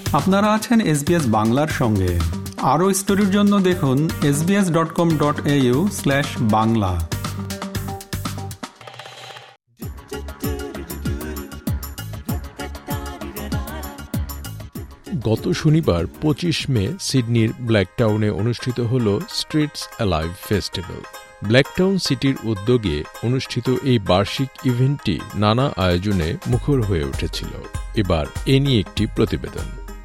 আপনারা আছেন SBS বাংলার সঙ্গে। আরও স্টোরির জন্য দেখুন sbs.com.au/বাংলা। গত শনিবার 25 মে সিডনির ব্ল্যাকটাউনে অনুষ্ঠিত হল স্ট্রিটস অ্যালাইভ ফেস্টিভ্যাল। ব্ল্যাকটাউন সিটির উদ্যোগে অনুষ্ঠিত এই বার্ষিক ইভেন্টটি নানা আয়োজনে মুখর হয়ে উঠেছিল। এবার এ নিয়ে একটি প্রতিবেদন।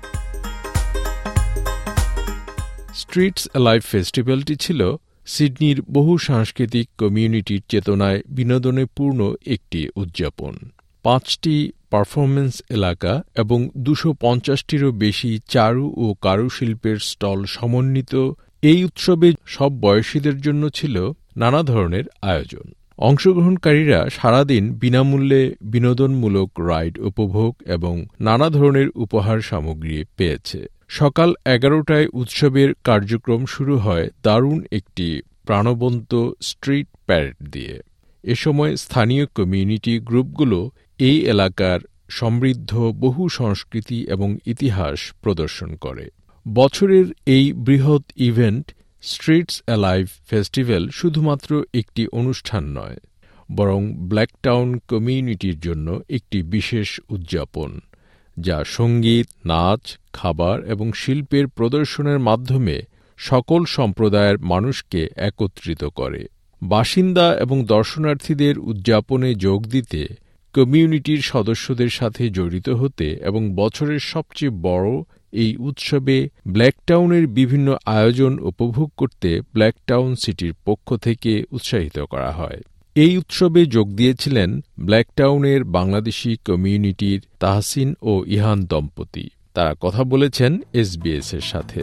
স্ট্রিটস অ্যালাইভ ফেস্টিভ্যালটি ছিল সিডনির বহু সাংস্কৃতিক কমিউনিটির চেতনায় বিনোদনে পূর্ণ একটি উদযাপন। 5টি পারফরমেন্স এলাকা এবং 250টিরও বেশি চারু ও কারুশিল্পের স্টল সমন্বিত এই উৎসবে সব বয়সীদের জন্য ছিল নানা ধরনের আয়োজন। অংশগ্রহণকারীরা সারাদিন বিনামূল্যে বিনোদনমূলক রাইড উপভোগ এবং নানা ধরনের উপহার সামগ্রী পেয়েছে। সকাল 11টায় উৎসবের কার্যক্রম শুরু হয় দারুণ একটি প্রাণবন্ত স্ট্রিট প্যারেড দিয়ে। এ সময় স্থানীয় কমিউনিটি গ্রুপগুলো এই এলাকার সমৃদ্ধ বহু সংস্কৃতি এবং ইতিহাস প্রদর্শন করে। বছরের এই বৃহৎ ইভেন্ট স্ট্রিটস অ্যালাইভ ফেস্টিভ্যাল শুধুমাত্র একটি অনুষ্ঠান নয়, বরং ব্ল্যাকটাউন কমিউনিটির জন্য একটি বিশেষ উদযাপন, যা সঙ্গীত, নাচ, খাবার এবং শিল্পের প্রদর্শনের মাধ্যমে সকল সম্প্রদায়ের মানুষকে একত্রিত করে। বাসিন্দা এবং দর্শনার্থীদের উদযাপনে যোগ দিতে, কমিউনিটির সদস্যদের সাথে জড়িত হতে এবং বছরের সবচেয়ে বড় এই উৎসবে ব্ল্যাকটাউনের বিভিন্ন আয়োজন উপভোগ করতে ব্ল্যাকটাউন সিটির পক্ষ থেকে উৎসাহিত করা হয়। এই উৎসবে যোগ দিয়েছিলেন ব্ল্যাকটাউনের বাংলাদেশি কমিউনিটির তাহসিন ও ইহান দম্পতি। তারা কথা বলেছেন SBS এর সাথে।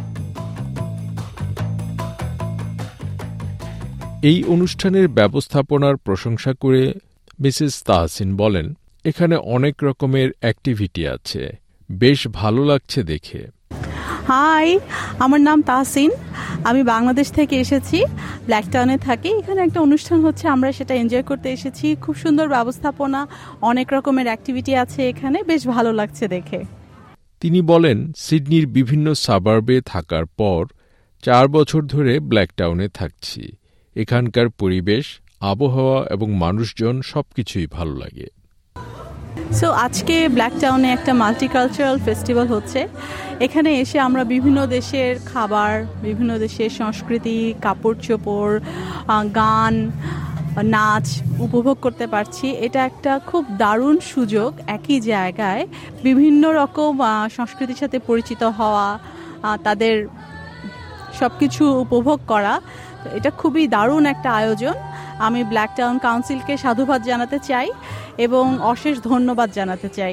এই অনুষ্ঠানের ব্যবস্থাপনার প্রশংসা করে মিসেস তাহসিন বলেন, এখানে অনেক রকমের অ্যাক্টিভিটি আছে, বেশ ভালো লাগছে দেখে। হাই, আমার নাম তাহসিন, আমি বাংলাদেশ থেকে এসেছি, ব্ল্যাকটাউনে থাকি। এখানে একটা অনুষ্ঠান হচ্ছে, আমরা সেটা এনজয় করতে এসেছি। খুব সুন্দর ব্যবস্থাপনা, অনেক রকমের অ্যাক্টিভিটি আছে এখানে, বেশ ভালো লাগছে দেখে। তিনি বলেন, সিডনির বিভিন্ন সাবার্বে থাকার পর 4 বছর ধরে ব্ল্যাকটাউনে থাকছি। এখানকার পরিবেশ, আবহাওয়া এবং মানুষজন সবকিছুই ভালো লাগে। আজকে ব্ল্যাকটাউনে একটা মাল্টিকালচারাল ফেস্টিভ্যাল হচ্ছে। এখানে এসে আমরা বিভিন্ন দেশের খাবার, বিভিন্ন দেশের সংস্কৃতি, কাপড় চোপড়, গান, নাচ উপভোগ করতে পারছি। এটা একটা খুব দারুণ সুযোগ, একই জায়গায় বিভিন্ন রকম সংস্কৃতির সাথে পরিচিত হওয়া, তাদের সবকিছু উপভোগ করা। এটা খুবই দারুণ একটা আয়োজন। আমি ব্ল্যাকটাউন কাউন্সিলকে সাধুবাদ জানাতে চাই এবং অশেষ ধন্যবাদ জানাতে চাই।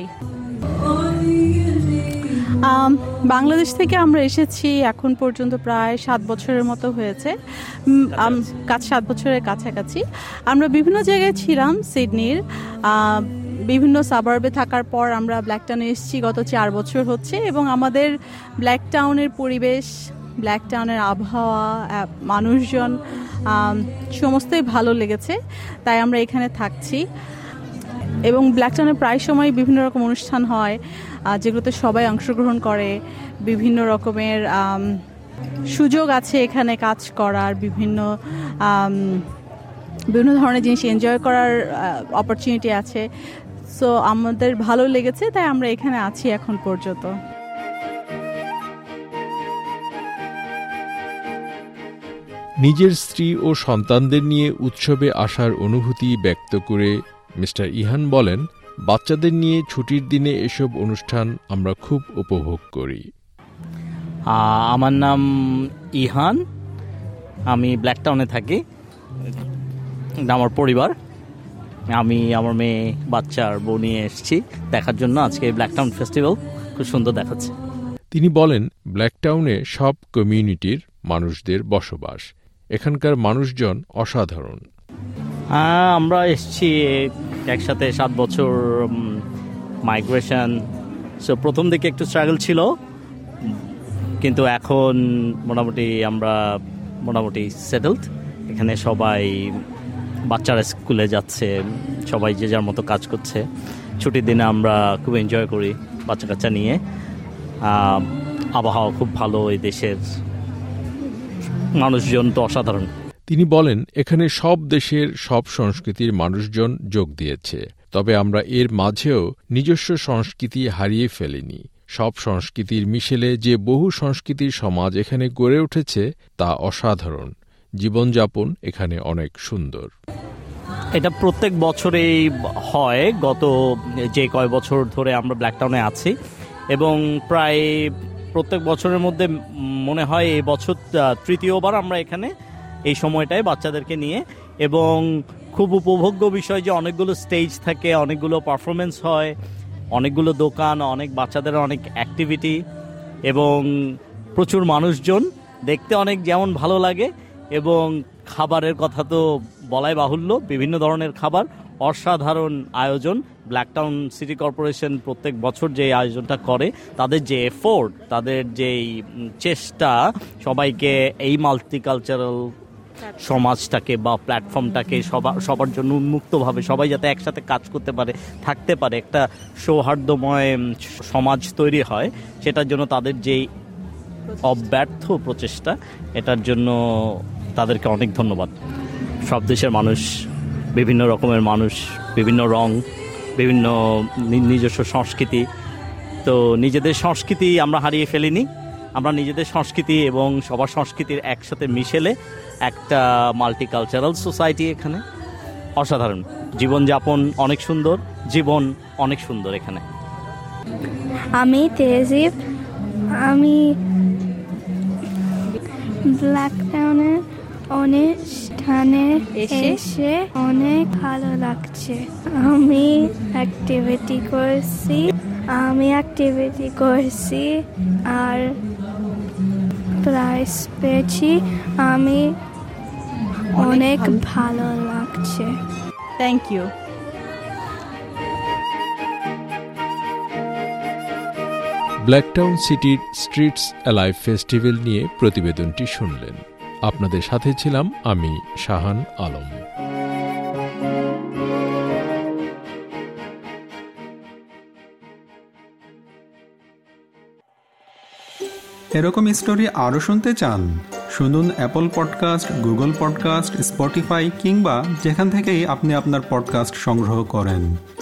বাংলাদেশ থেকে আমরা এসেছি এখন পর্যন্ত প্রায় 7 বছরের মতো হয়েছে, 7 বছরের কাছাকাছি। আমরা বিভিন্ন জায়গায় ছিলাম সিডনির, বিভিন্ন সাবার্বে থাকার পর আমরা ব্ল্যাকটাউনে এসেছি গত 4 বছর হচ্ছে, এবং আমাদের ব্ল্যাকটাউনের পরিবেশ, ব্ল্যাকটাউনের আবহাওয়া, মানুষজন সমস্তই ভালো লেগেছে, তাই আমরা এখানে থাকছি। এবং ব্ল্যাকটাউনে প্রায় সময় বিভিন্ন রকম অনুষ্ঠান হয় যেগুলোতে সবাই অংশগ্রহণ করে। বিভিন্ন রকমের সুযোগ আছে এখানে কাজ করার, বিভিন্ন ধরনের জিনিস এনজয় করার অপরচুনিটি আছে। আমাদের ভালো লেগেছে, তাই আমরা এখানে আছি এখন পর্যন্ত। নিজের স্ত্রী ও সন্তানদের নিয়ে উৎসবে আসার অনুভূতি ব্যক্ত করে মিস্টার ইহান বলেন, বাচ্চাদের নিয়ে ছুটির দিনে এসব অনুষ্ঠান আমরা খুব উপভোগ করি। আমার নাম ইহান, আমি ব্ল্যাকটাউনে থাকি, আমার পরিবার, আমি আমার মেয়ে, বাচ্চার বউ নিয়ে এসেছি দেখার জন্য। আজকে ব্ল্যাকটাউন ফেস্টিভ্যাল খুব সুন্দর দেখাচ্ছে। তিনি বলেন, ব্ল্যাকটাউনে সব কমিউনিটির মানুষদের বসবাস, এখানকার মানুষজন অসাধারণ। আমরা এসেছি একসাথে 7 বছর মাইগ্রেশন। প্রথম দিকে একটু স্ট্রাগল ছিল, কিন্তু এখন আমরা মোটামুটি সেটেলড। এখানে সবাই, বাচ্চারা স্কুলে যাচ্ছে, সবাই যে যার মতো কাজ করছে। ছুটির দিনে আমরা খুব এনজয় করি বাচ্চা কাচ্চা নিয়ে। আবহাওয়া খুব ভালো, এই দেশের মানুষজন তো অসাধারণ। তিনি বলেন, এখানে সব দেশের সব সংস্কৃতির মানুষজন যোগ দিয়েছে, তবে আমরা এর মাঝেও নিজস্ব সংস্কৃতি হারিয়ে ফেলিনি। সব সংস্কৃতির মিশেলে যে বহু সংস্কৃতির সমাজ এখানে গড়ে উঠেছে তা অসাধারণ। জীবনযাপন এখানে অনেক সুন্দর। এটা প্রত্যেক বছরেই হয়, গত যে কয় বছর ধরে আমরা ব্ল্যাকটাউনে আছি, এবং প্রায় প্রত্যেক বছরের মধ্যে মনে হয় এই বছর তৃতীয়বার আমরা এখানে এই সময়টায় বাচ্চাদেরকে নিয়ে, এবং খুব উপভোগ্য বিষয় যে অনেকগুলো স্টেজ থাকে, অনেকগুলো পারফরমেন্স হয়, অনেকগুলো দোকান, অনেক বাচ্চাদের অনেক অ্যাক্টিভিটি, এবং প্রচুর মানুষজন, দেখতে অনেক যেমন ভালো লাগে, এবং খাবারের কথা তো বলাই বাহুল্য, বিভিন্ন ধরনের খাবার, অসাধারণ আয়োজন। ব্ল্যাকটাউন সিটি কর্পোরেশন প্রত্যেক বছর যে আয়োজনটা করে, তাদের যে এফোর্ট, তাদের যেই চেষ্টা সবাইকে এই মাল্টিকালচারাল সমাজটাকে বা প্ল্যাটফর্মটাকে সবার জন্য উন্মুক্তভাবে সবাই যাতে একসাথে কাজ করতে পারে, থাকতে পারে, একটা সৌহার্দ্যময় সমাজ তৈরি হয়, সেটার জন্য তাদের যেই অব্যর্থ প্রচেষ্টা, এটার জন্য তাদেরকে অনেক ধন্যবাদ। সব দেশের মানুষ, বিভিন্ন রকমের মানুষ, বিভিন্ন রং, বিভিন্ন নিজস্ব সংস্কৃতি, তো নিজেদের সংস্কৃতি আমরা হারিয়ে ফেলিনি। আমরা নিজেদের সংস্কৃতি এবং সবার সংস্কৃতির একসাথে মিশেলে একটা মাল্টিকালচারাল সোসাইটি এখানে। অসাধারণ জীবনযাপন, অনেক সুন্দর জীবন, অনেক সুন্দর এখানে। আমি তেহজিব, আমি ব্ল্যাকটাউনের অনুষ্ঠানে এসে অনেক ভালো লাগছে। আমি অ্যাক্টিভিটি করছি আর প্রাইজ পেয়েছি। আমি অনেক ভালো লাগছে। Thank you. ব্ল্যাকটাউন সিটির স্ট্রিটস অ্যালাইভ ফেস্টিভ্যাল নিয়ে প্রতিবেদনটি শুনলেন। আপনাদের সাথে ছিলাম আমি, শাহান আলম। এরকম স্টোরি আরও শুনতে চান? শুনুন Apple podcast, Google podcast, Spotify কিংবা যেখান থেকেই আপনি আপনার পডকাস্ট সংগ্রহ করেন।